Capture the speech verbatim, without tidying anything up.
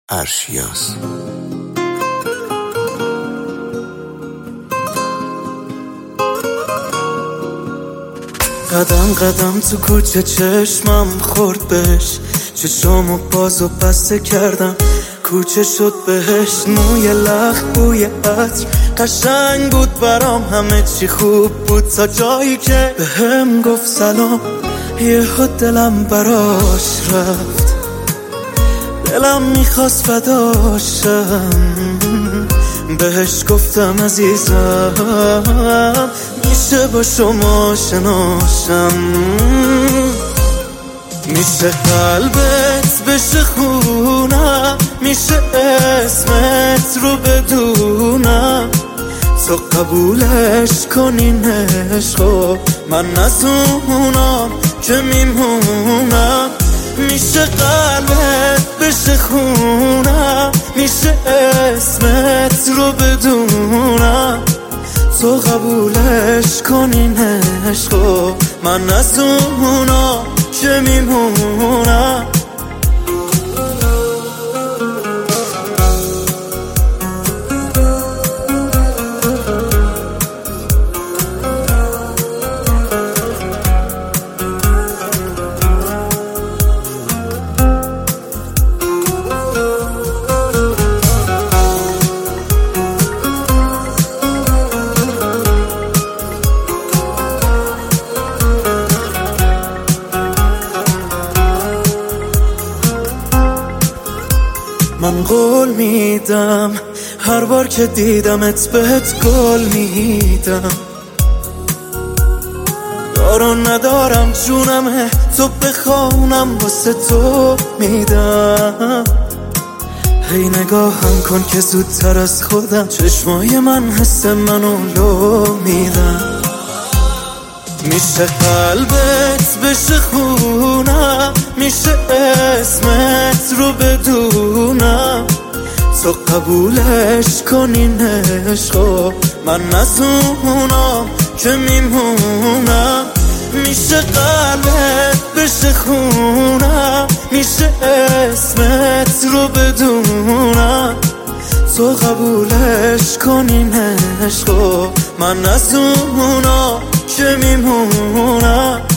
ارشیاز. قدم قدم تو کوچه چشمم خورد بهش، چشامو باز و بسته کردم کوچه شد بهش. موی لخ بوی عطر قشنگ بود برام، همه چی خوب بود تا جایی که بهم گفت سلام. یهو دلم براش رفت، دلم میخواست فداشم. بهش گفتم عزیزم میشه با شما شناشم، میشه قلبت بشه خونم، میشه اسمت رو بدونم، تو قبولش کنین عشقو من نزونم که میمونم. میشه قلبت بشه خونم، میشه اسمت رو بدونم، تو قبولش کنین عشقو من نزونم که میمونم. من قول میدم هر بار که دیدمت بهت گل میدم، دارو ندارم جونمه تو بخوانم واسه تو میدم. هی نگاهم کن که زودتر از خودم چشمای من حس منو لو میدم. میشه قلبت بشه خونم، میشه اسمت رو بدونم، تو قبولش کنین عشقو من نزونم که میمونم. میشه قلبت بشه خونم، میشه اسمت رو بدونم، تو قبولش کنین عشقو من نزونم که میمونم.